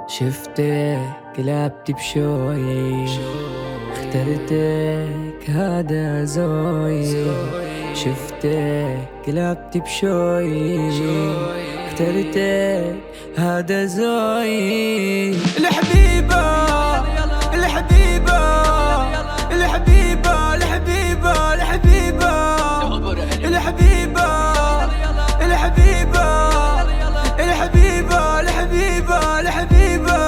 شفتك لعبت بشوي، اخترتك هذا زوي. شفتك لعبت بشوي، اخترتك هذا زوي. الحبيبة الحبيبة الحبيبة الحبيبة الحبيبة الحبيبة الحبيبة الحبيبة الحبيبة الحبيبة.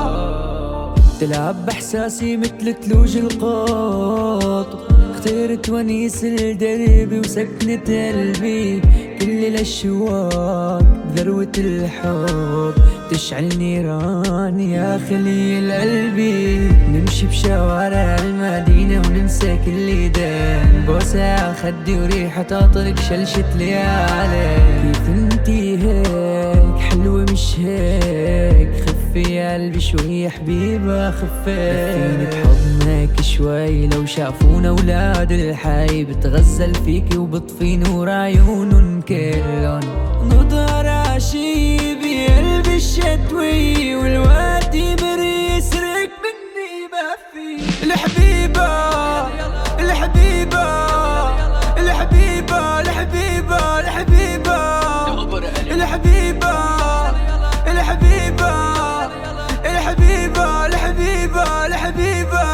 تلعب بإحساسي مثل تلوج القط، اخترت ونيس الدرب وسكنة قلبي. كل الأشواق ذروة الحب تشعل نيران يا خليل قلبي. نمشي بشوارع المدينة وننسى كل دين، بوسة على خدي وريحة عطرك شلشت ليالي. كيف انتي هيك حلوة مش هيك؟ خفي يا قلبي شوي يا حبيبة خفي. دفيني بحضنك شوي، لو شافونا ولاد الحي بتغزل فيكي وبطفي نور عيونن كلن. نضهر عشي بقلبي الشتوي والوقت يمر يسرق مني ما في. الحبيبة الحبيبة الحبيبة الحبيبة الحبيبة الحبيبة الحبيبة الحبيبة الحبيبة الحبيبة.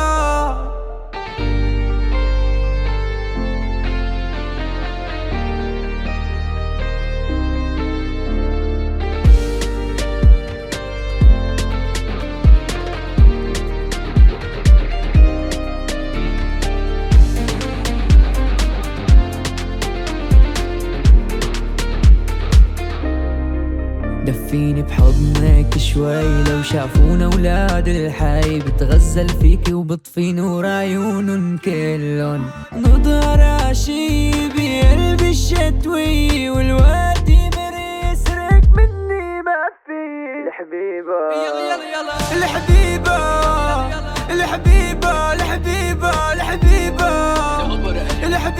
دفيني بحضنك شوي، لو شافونا ولاد الحي بتغزل فيكي وبطفي نور عيونن كلن. نضهر عشي بقلبي الشتوي والوقت يمر يسرق مني ما في. الحبيبة الحبيبة الحبيبة الحبيبة الحبيبة الحبيبة